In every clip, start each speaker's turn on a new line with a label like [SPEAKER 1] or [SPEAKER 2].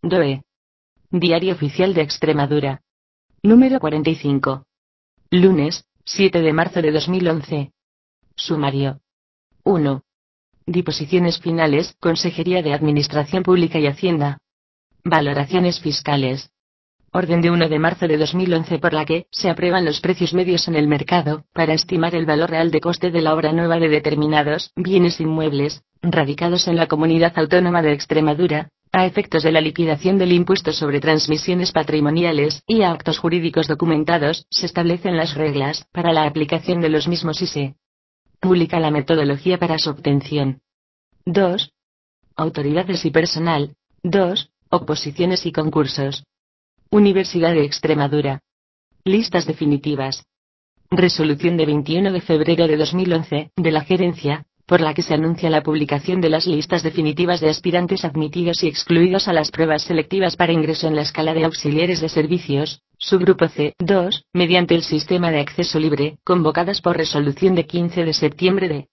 [SPEAKER 1] DOE. Diario Oficial de Extremadura. Número 45. Lunes, 7 de marzo de 2011. Sumario. 1. Disposiciones finales, Consejería de Administración Pública y Hacienda. Valoraciones fiscales. Orden de 1 de marzo de 2011 por la que se aprueban los precios medios en el mercado, para estimar el valor real de coste de la obra nueva de determinados bienes inmuebles, radicados en la Comunidad Autónoma de Extremadura, a efectos de la liquidación del impuesto sobre transmisiones patrimoniales y a actos jurídicos documentados, se establecen las reglas para la aplicación de los mismos y se publica la metodología para su obtención. 2. Autoridades y personal. 2. Oposiciones y concursos. Universidad de Extremadura. Listas definitivas. Resolución de 21 de febrero de 2011, de la Gerencia, por la que se anuncia la publicación de las listas definitivas de aspirantes admitidos y excluidos a las pruebas selectivas para ingreso en la escala de auxiliares de servicios, subgrupo C. 2, mediante el sistema de acceso libre, convocadas por resolución de 15 de septiembre de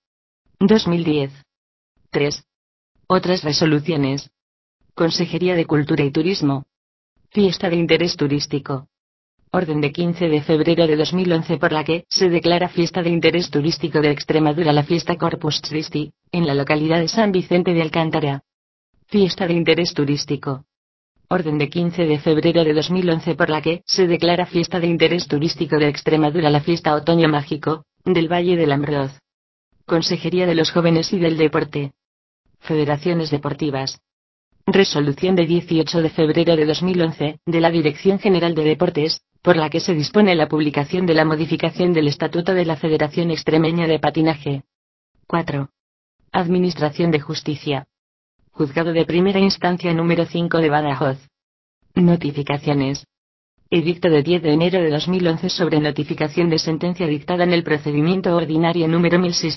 [SPEAKER 1] 2010. 3. Otras resoluciones. Consejería de Cultura y Turismo. Fiesta de interés turístico. Orden de 15 de febrero de 2011 por la que se declara fiesta de interés turístico de Extremadura la fiesta Corpus Christi, en la localidad de San Vicente de Alcántara. Fiesta de interés turístico. Orden de 15 de febrero de 2011 por la que se declara fiesta de interés turístico de Extremadura la fiesta Otoño Mágico, del Valle del Ambroz. Consejería de los Jóvenes y del Deporte. Federaciones deportivas. Resolución de 18 de febrero de 2011, de la Dirección General de Deportes, por la que se dispone la publicación de la modificación del Estatuto de la Federación Extremeña de Patinaje. 4. Administración de Justicia. Juzgado de Primera Instancia número 5 de Badajoz. Notificaciones. Edicto de 10 de enero de 2011 sobre notificación de sentencia dictada en el procedimiento ordinario número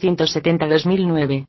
[SPEAKER 1] 1670/2009.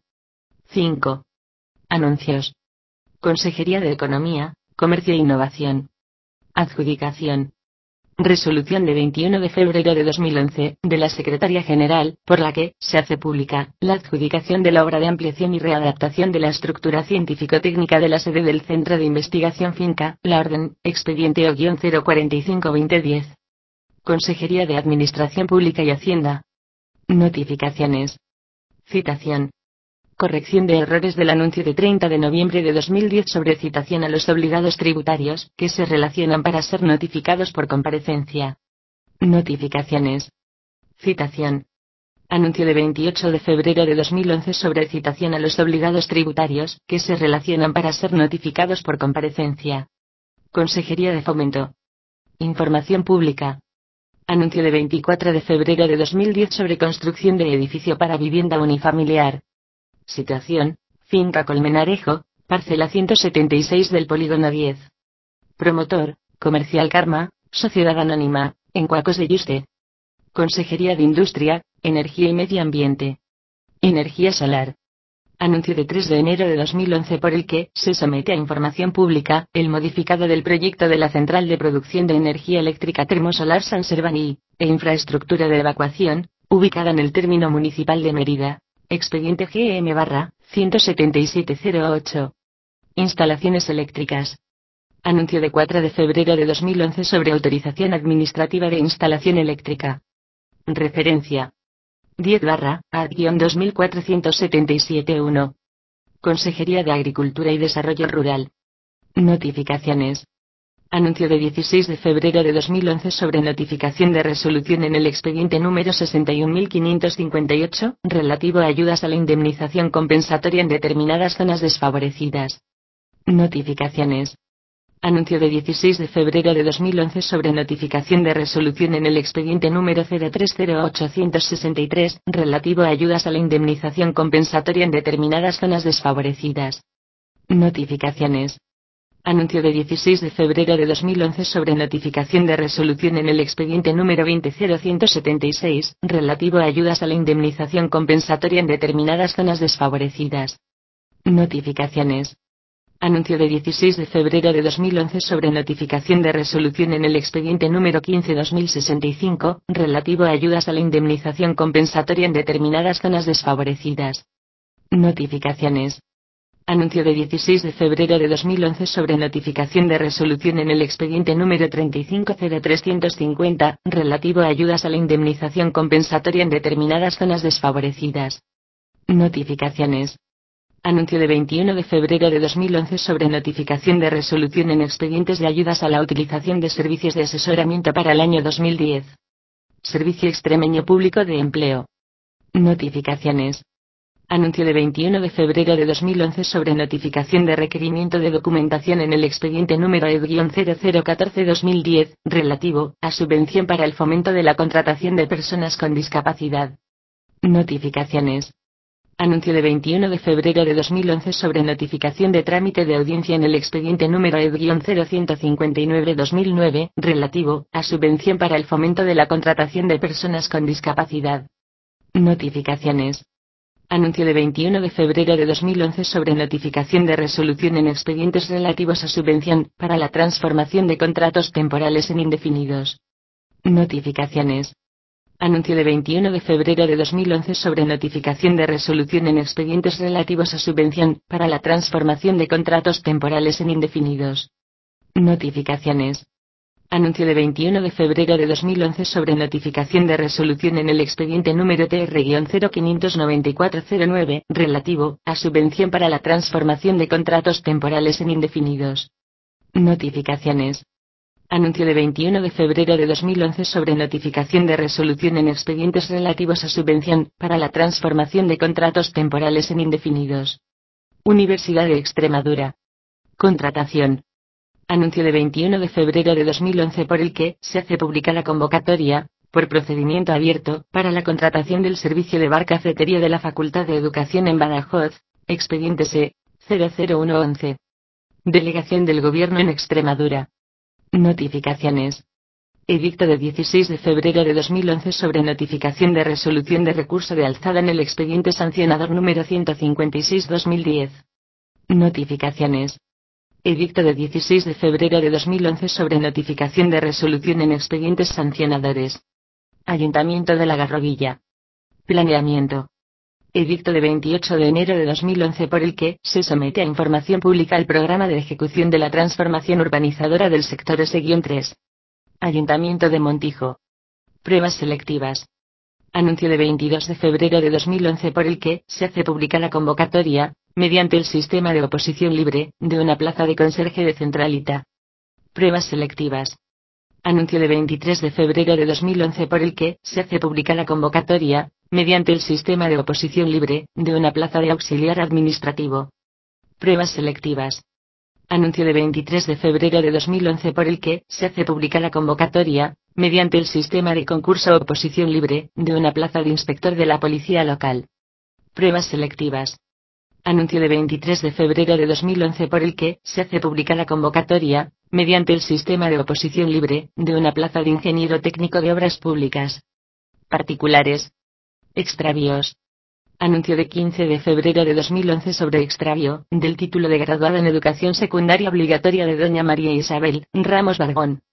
[SPEAKER 1] 5. Anuncios. Consejería de Economía, Comercio e Innovación. Adjudicación. Resolución de 21 de febrero de 2011, de la Secretaría General, por la que se hace pública la adjudicación de la obra de ampliación y readaptación de la estructura científico-técnica de la sede del Centro de Investigación Finca, la Orden, expediente O-045-2010. Consejería de Administración Pública y Hacienda. Notificaciones. Citación. Corrección de errores del anuncio de 30 de noviembre de 2010 sobre citación a los obligados tributarios, que se relacionan para ser notificados por comparecencia. Notificaciones. Citación. Anuncio de 28 de febrero de 2011 sobre citación a los obligados tributarios, que se relacionan para ser notificados por comparecencia. Consejería de Fomento. Información pública. Anuncio de 24 de febrero de 2010 sobre construcción de edificio para vivienda unifamiliar. Situación, Finca Colmenarejo, parcela 176 del polígono 10. Promotor, Comercial Karma, Sociedad Anónima, en Cuacos de Yuste. Consejería de Industria, Energía y Medio Ambiente. Energía solar. Anuncio de 3 de enero de 2011 por el que se somete a información pública el modificado del proyecto de la Central de Producción de Energía Eléctrica Termosolar San Servani, e infraestructura de evacuación, ubicada en el término municipal de Mérida. Expediente GM-17708. Instalaciones eléctricas. Anuncio de 4 de febrero de 2011 sobre autorización administrativa de instalación eléctrica. Referencia. 10/AD-2477-1. Consejería de Agricultura y Desarrollo Rural. Notificaciones. Anuncio de 16 de febrero de 2011 sobre notificación de resolución en el expediente número 61.558, relativo a ayudas a la indemnización compensatoria en determinadas zonas desfavorecidas. Notificaciones. Anuncio de 16 de febrero de 2011 sobre notificación de resolución en el expediente número 030863, relativo a ayudas a la indemnización compensatoria en determinadas zonas desfavorecidas. Notificaciones. Anuncio de 16 de febrero de 2011 sobre notificación de resolución en el expediente número 20176, relativo a ayudas a la indemnización compensatoria en determinadas zonas desfavorecidas. Notificaciones. Anuncio de 16 de febrero de 2011 sobre notificación de resolución en el expediente número 15-2065, relativo a ayudas a la indemnización compensatoria en determinadas zonas desfavorecidas. Notificaciones. Anuncio de 16 de febrero de 2011 sobre notificación de resolución en el expediente número 350350, relativo a ayudas a la indemnización compensatoria en determinadas zonas desfavorecidas. Notificaciones. Anuncio de 21 de febrero de 2011 sobre notificación de resolución en expedientes de ayudas a la utilización de servicios de asesoramiento para el año 2010. Servicio Extremeño Público de Empleo. Notificaciones. Anuncio de 21 de febrero de 2011 sobre notificación de requerimiento de documentación en el expediente número ED-0014-2010, relativo a subvención para el fomento de la contratación de personas con discapacidad. Notificaciones. Anuncio de 21 de febrero de 2011 sobre notificación de trámite de audiencia en el expediente número ED-0159-2009, relativo a subvención para el fomento de la contratación de personas con discapacidad. Notificaciones. Anuncio de 21 de febrero de 2011 sobre notificación de resolución en expedientes relativos a subvención para la transformación de contratos temporales en indefinidos. Notificaciones. Anuncio de 21 de febrero de 2011 sobre notificación de resolución en expedientes relativos a subvención para la transformación de contratos temporales en indefinidos. Notificaciones. Anuncio de 21 de febrero de 2011 sobre notificación de resolución en el expediente número TR-059409, relativo a subvención para la transformación de contratos temporales en indefinidos. Notificaciones. Anuncio de 21 de febrero de 2011 sobre notificación de resolución en expedientes relativos a subvención para la transformación de contratos temporales en indefinidos. Universidad de Extremadura. Contratación. Anuncio de 21 de febrero de 2011 por el que se hace pública la convocatoria, por procedimiento abierto, para la contratación del servicio de bar cafetería de la Facultad de Educación en Badajoz, expediente C. 00111. Delegación del Gobierno en Extremadura. Notificaciones. Edicto de 16 de febrero de 2011 sobre notificación de resolución de recurso de alzada en el expediente sancionador número 156/2010. Notificaciones. Edicto de 16 de febrero de 2011 sobre notificación de resolución en expedientes sancionadores. Ayuntamiento de La Garrobilla. Planeamiento. Edicto de 28 de enero de 2011 por el que se somete a información pública el programa de ejecución de la transformación urbanizadora del sector S-3. Ayuntamiento de Montijo. Pruebas selectivas. Anuncio de 22 de febrero de 2011 por el que se hace pública la convocatoria, mediante el sistema de oposición libre, de una plaza de conserje de Centralita. Pruebas selectivas. Anuncio de 23 de febrero de 2011 por el que se hace pública la convocatoria, mediante el sistema de oposición libre, de una plaza de auxiliar administrativo. Pruebas selectivas. Anuncio de 23 de febrero de 2011 por el que se hace pública la convocatoria, mediante el sistema de concurso oposición libre, de una plaza de inspector de la policía local. Pruebas selectivas. Anuncio de 23 de febrero de 2011 por el que se hace pública la convocatoria, mediante el sistema de oposición libre, de una plaza de ingeniero técnico de obras públicas. Particulares. Extravíos. Anuncio de 15 de febrero de 2011 sobre extravío del título de graduada en educación secundaria obligatoria de doña María Isabel Ramos Barbón.